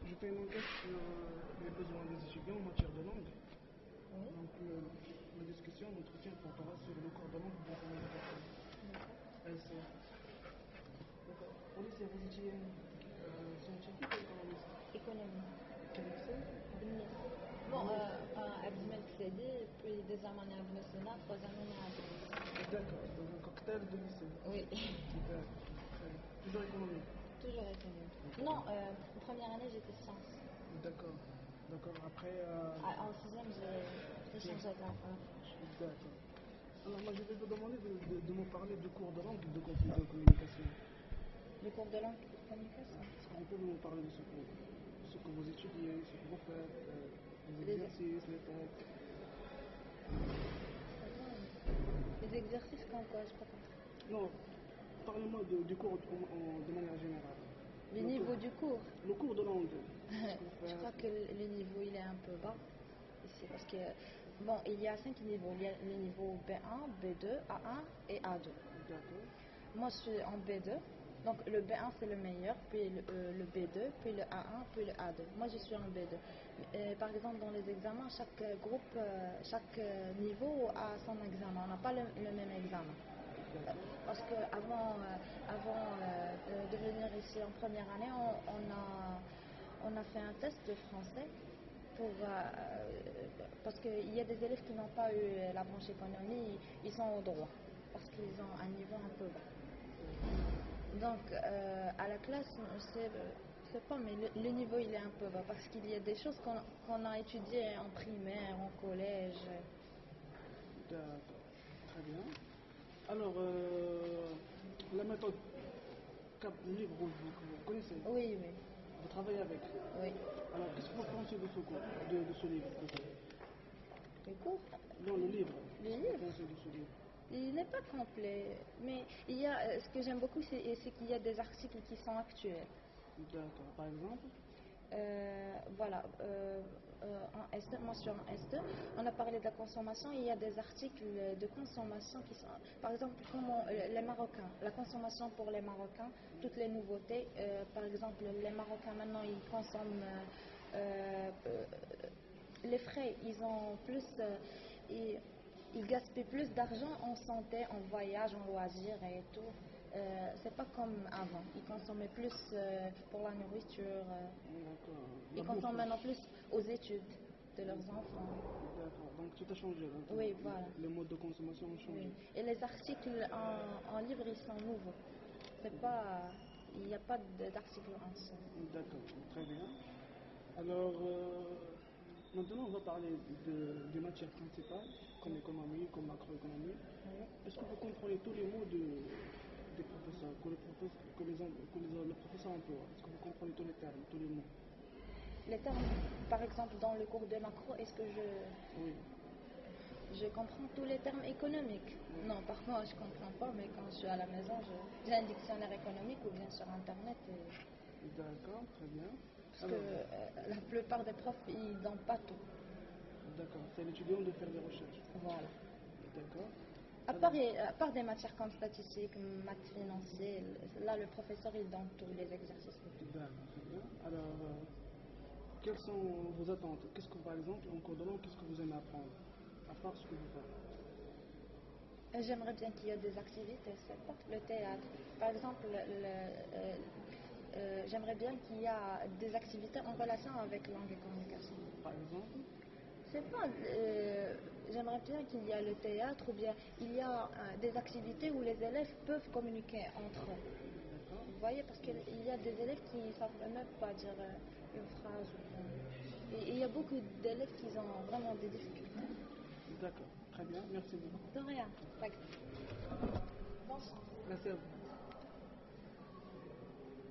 je fais une enquête sur les besoins des étudiants en matière de langue. Oui. Donc, la discussion, l'entretien portera sur le cours de langue de communication. D'accord. D'accord. Au lycée, vous étiez scientifique ou économiste? Économie. Quel lycée? بالنسبة. Bon, عبد الملك سيدي, puis deuxième année à Bnessena, troisième année à Bness. D'accord, dans un cocktail de lycée. Oui. D'accord. Très bien. Toujours économie. Toujours économie. Non, première année j'étais sciences. D'accord. D'accord. Après. En sixième j'ai changé de la French. D'accord. Alors, moi, je vais vous demander de me parler du cours de langue de communication. Le cours de langue de communication. Est-ce que vous pouvez me parler de ce cours? Ce que vous étudiez, ce que vous faites, les exercices, les textes. Les exercices comme quoi, je pas compris. Non, parlez-moi du cours de manière générale. Le niveau du cours. Le cours de langue. Je crois que le niveau il est un peu bas ici parce que bon, il y a 5 niveaux. Il y a le niveau B1, B2, A1 et A2. D'accord. Moi je suis en B2. Donc le B1 c'est le meilleur, puis le B2, puis le A1, puis le A2. Moi je suis en B2. Par exemple dans les examens, chaque groupe, chaque niveau a son examen. On n'a pas le même examen. Parce que avant de venir ici en première année, on a fait un test de français parce qu'il y a des élèves qui n'ont pas eu la branche économie, ils sont au droit parce qu'ils ont un niveau un peu bas. Donc à la classe, c'est pas, mais le niveau il est un peu bas parce qu'il y a des choses qu'on a étudiées en primaire, en collège. D'accord. Très bien. Alors, la méthode Cap Livre Rouge, vous connaissez? Oui, oui. Vous travaillez avec? Oui. Alors, qu'est-ce que vous pensez de ce cours, de ce livre plutôt? Le cours? Non, le livre. Le Qu'est-ce que livre? vous pensez de ce livre? Il n'est pas complet, mais il y a, ce que j'aime beaucoup, c'est qu'il y a des articles qui sont actuels. D'accord. Par exemple? Voilà, en S2, moi je suis en S2, on a parlé de la consommation, il y a des articles de consommation qui sont, par exemple, comment les Marocains, la consommation pour les Marocains, toutes les nouveautés, par exemple, les Marocains maintenant ils consomment les frais, ils ont plus, ils gaspillent plus d'argent en santé, en voyage, en loisirs et tout. C'est pas comme avant. Ils consommaient plus pour la nourriture. D'accord. Ils consomment maintenant plus aux études de leurs enfants. D'accord. Donc tout a changé. Hein. Oui, voilà. Les modes de consommation ont changé. Oui. Et les articles en livre, ils sont nouveaux. C'est pas, il n'y a pas d'articles anciens. D'accord. Très bien. Alors, maintenant, on va parler des matières principales, comme économie, comme macroéconomie. Oui. Est-ce que vous comprenez tous les mots des professeurs, le professeur emploie? Est-ce que vous comprenez tous les termes, tous les mots? Les termes, par exemple, dans le cours de macro, est-ce que Oui. je comprends tous les termes économiques? Non, parfois je comprends pas, mais quand je suis à la maison, j'ai un dictionnaire économique ou bien sur Internet. D'accord, très bien. Parce que la plupart des profs, ils donnent pas tout. D'accord, c'est l'étudiant de faire des recherches. Voilà. D'accord. À part des matières comme statistiques, maths financiers, là le professeur il donne tous les exercices. D'accord, très bien. Alors, quelles sont vos attentes? Qu'est-ce que, par exemple, en cours de langue, qu'est-ce que vous aimez apprendre? À part ce que vous faites. J'aimerais bien qu'il y ait des activités, c'est pas le théâtre. Par exemple, j'aimerais bien qu'il y ait des activités en relation avec langue et communication. Par exemple? C'est pas. J'aimerais bien qu'il y ait le théâtre ou bien il y a des activités où les élèves peuvent communiquer entre eux. D'accord. Vous voyez, parce qu'il y a des élèves qui ne savent même pas dire une phrase. Et il y a beaucoup d'élèves qui ont vraiment des difficultés. D'accord, très bien, merci beaucoup. De rien. Bonsoir. Merci à vous.